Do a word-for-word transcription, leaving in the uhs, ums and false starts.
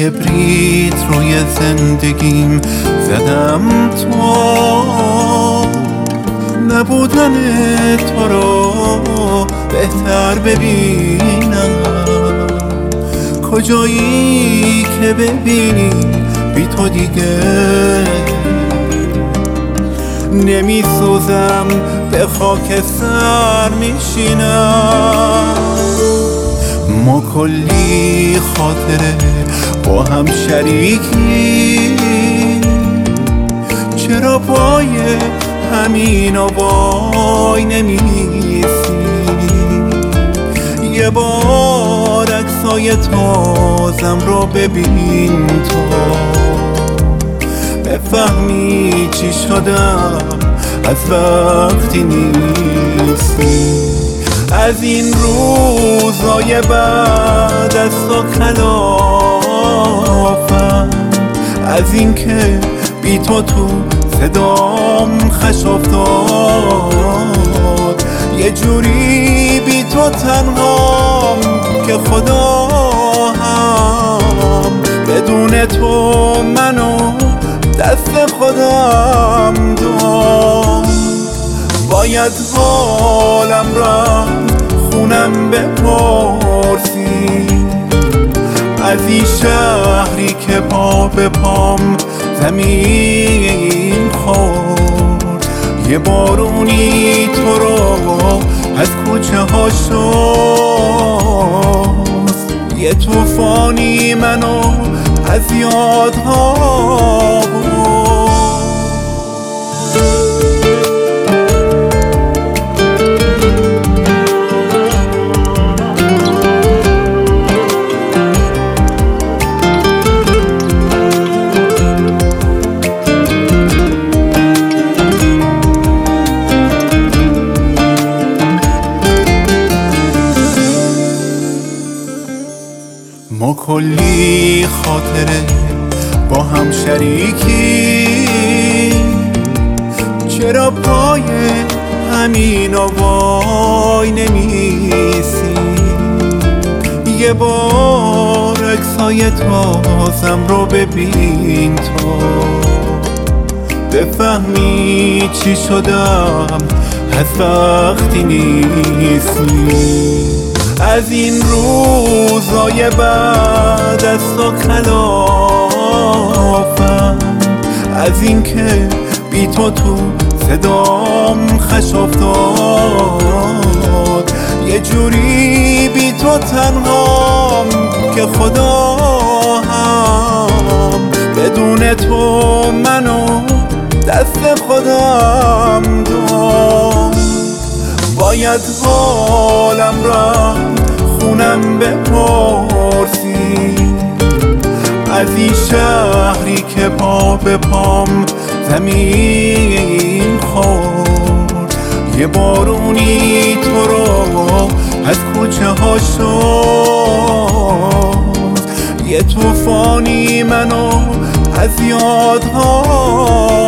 کبریت روی زندگیم زدم تو نبودن تو رو بهتر ببینم. کجایی که ببینی بی تو دیگه نمی سوزم، به خاک سر میشینم. ما کلی خاطره با هم شریکی، چرا پای همین وای نمیسی؟ یه بار عکسای تازم رو ببین تو بفهمی چی شدم از وقتی نیستی. از این روزای بعد از تو خلافم، از این که بی تو تو صدام خش افتاد. یه جوری بی تو تنهام که خدا هم بدون تو منو دست خودم داد. باید حالم را خونم بپرسی، از این شهری که پا به پام زمین خورد. یه بارونی تو رو از کوچه ها شست، یه طوفانی منو از یادها برد. ما کلی خاطره با هم شریکی، چرا پای همین وای نمیسی؟ یه بار عکسای تازم رو ببین تو بفهمی چی شدم از وقتی نیستی. از این روزای بعد از تو خلافم، از این که بی تو تو صدام خش افتاد. یه جوری بی تو تنهام که خدا هم بدون تو منو دست خودم داد. باید حالم را خونم بپرسی، از این شهری که پا به پام زمین خورد. یه بارونی تو رو از کوچه ها شست، یه طوفانی منو از یادها